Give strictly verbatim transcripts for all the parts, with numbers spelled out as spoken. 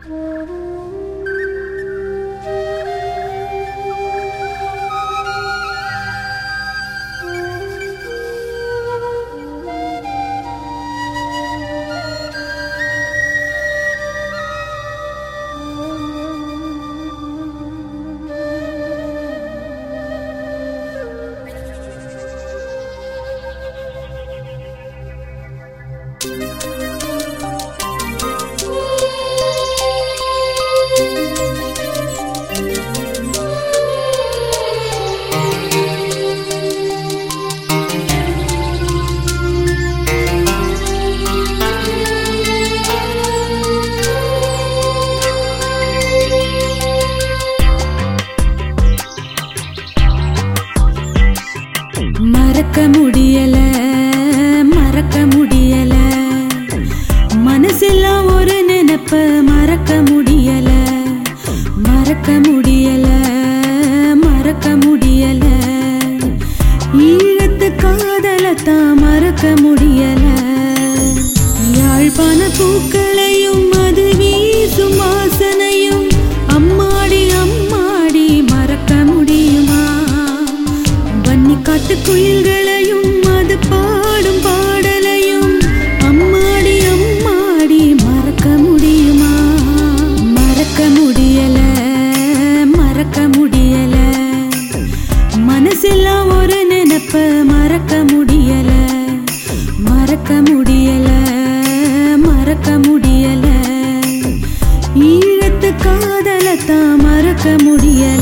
மறக்க முடியல மறக்க முடியல மனசெல்லாம் ஒரு நினைப்ப மறக்க முடியல மறக்க முடியல மறக்க முடியல ஈழத்து காதலத்தான் மறக்க முடியல யாழ்ப்பாண பூக்களையும் அது வீசும் வாசனையும் அம்மாடி அம்மாடி மறக்க முடியுமா வன்னி காட்டு குயில்களையும் அது பாடும் பாடலையும் அம்மாடி அம்மாடி மறக்க முடியுமா மறக்க முடியல மறக்க முடியல மனசெல்லாம் ஒரு நினைப்ப மறக்க முடியல மறக்க முடியல மறக்க முடியல ஈழத்து காதலத்தான் மறக்க முடியல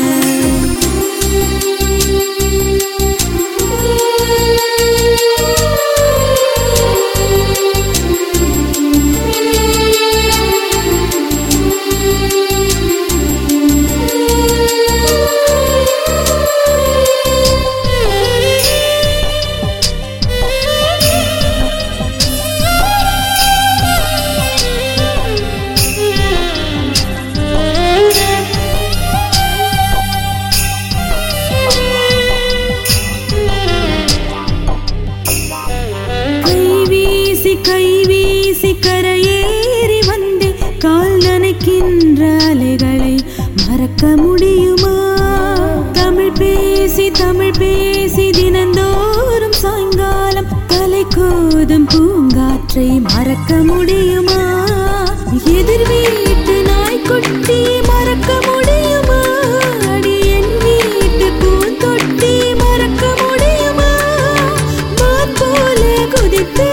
கை வீசி கரையேறி வந்து கால் நனைக்கின்ற அலைகளை மறக்க முடியுமா தமிழ் பேசி தமிழ் பேசி தினந்தோறும் சாயங்காலம் தலை கோதும் பூங்காற்றை மறக்க முடியுமா எதிர் வீட்டு நாய்க்குட்டி மறக்க முடியுமா அடி என் வீட்டு பூந்தொட்டி மறக்க முடியுமா மான் போல குதித்து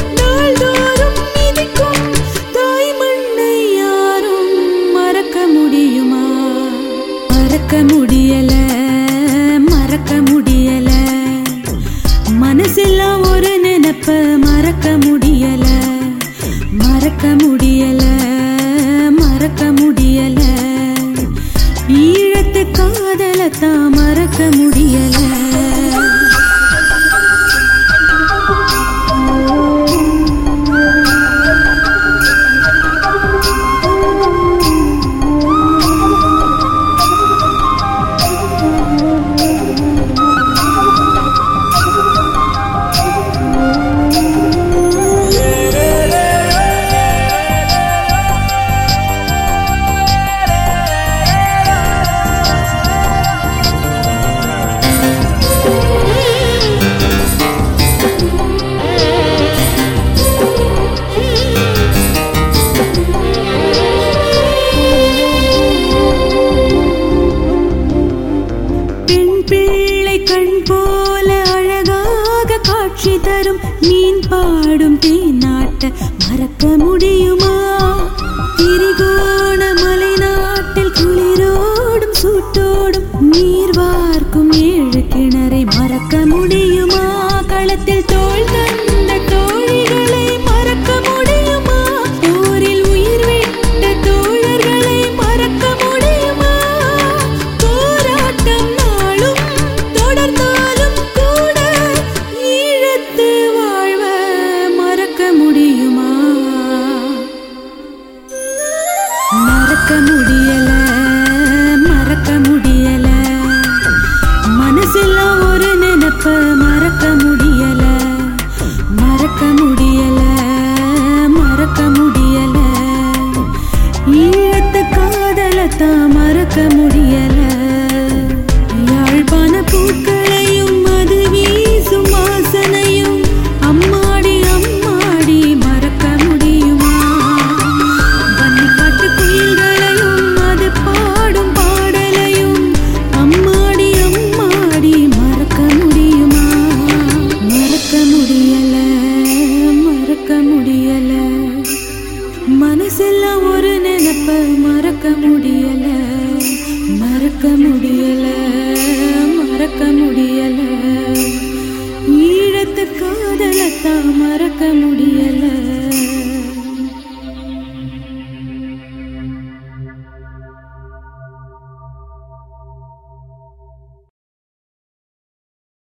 மறக்க முடியல மறக்க முடியல மனசெல்லாம் ஒரு நினைப்ப மறக்க முடியல மறக்க முடியல மறக்க முடியல ஈழத்து காதலத்தான் மறக்க முடியல தரும் மீன் பாடும் தேனாட்ட மறக்க முடியுமா திரிகோண மலை நாட்டில் குளிரோடும் சூட்டோடும் நீர் வார்க்கும் ஏழு கிணறை மறக்க முடியுமா களத்தில் தோள் தந்த தோழிகளை மறக்க முடியுமா போரில் உயிர் விட்ட தோழர்களை மறக்க முடியுமா போராட்டம் நாளும் தொடர்ந்தாலும் கூட ஈழத்து வாழ்வ மறக்க முடியுமா மறக்க முடியல மறக்க முடியல மனசெல்லாம் ஒரு நினைப்ப மறக்க முடியல மறக்க முடியல மறக்க முடியல காதலத்தான் மறக்க முடியல. யாழ்ப்பாண பூக்களையும் அது வீசும் வாசனையும் அம்மாடி அம்மாடி மறக்க முடியுமா? வன்னி காட்டு குயில்களையும் அது பாடும் பாடலையும் அம்மாடி அம்மாடி மறக்க முடியுமா? மறக்க முடியல, மறக்க முடியல. மனசெல்லாம் ஒரு நினைப்ப மறக்க முடியல, மறக்க முடியல, மறக்க முடியல. ஈழத்து காதலத்தான் மறக்க முடியல.